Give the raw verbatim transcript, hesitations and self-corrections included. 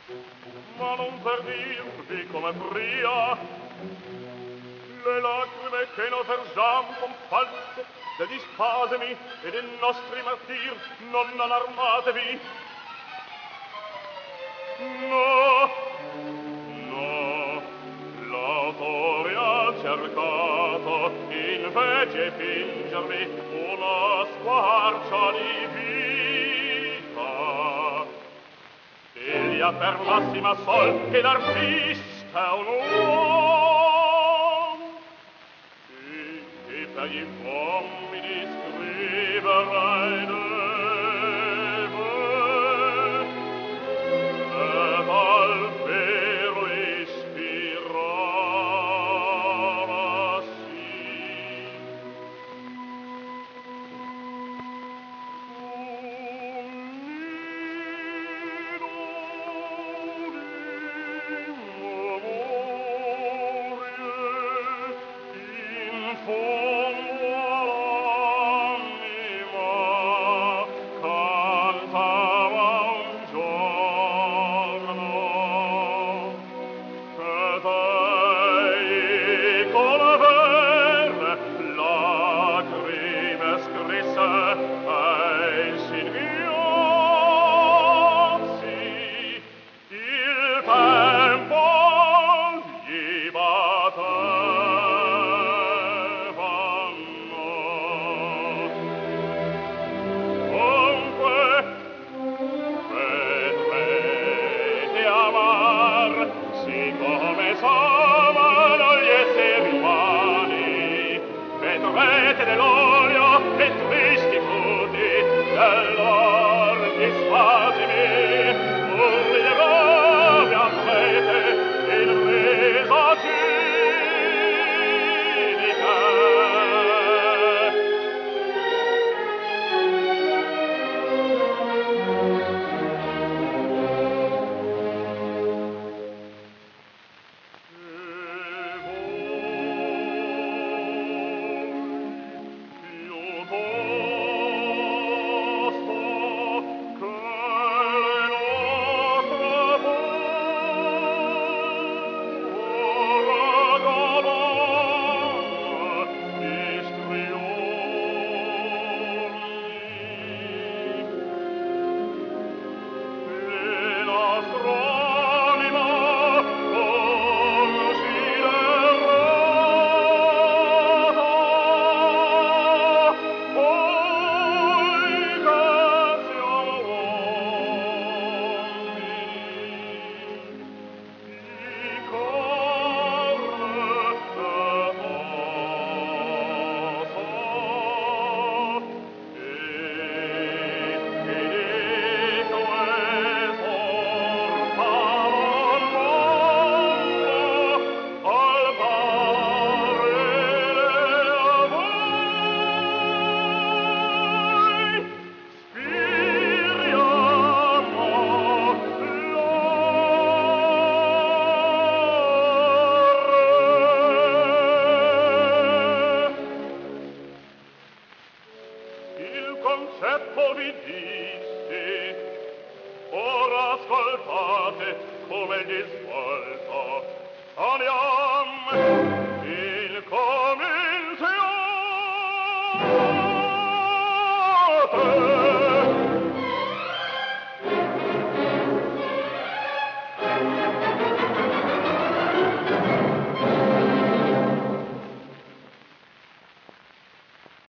ma non per dirvi come pria le lacrime che noi vergiam con false degli spasimi e dei nostri martir non allarmatevi. No, no, l'autore ha cercato invece fingervi una squarcia di vita. Egli ha per massima sol che l'artista è un uomo e che per gli uomini scriverai deve e al vero ispirava sì. Concetto vi dissi, ora ascoltate come gli svolto. Andiam!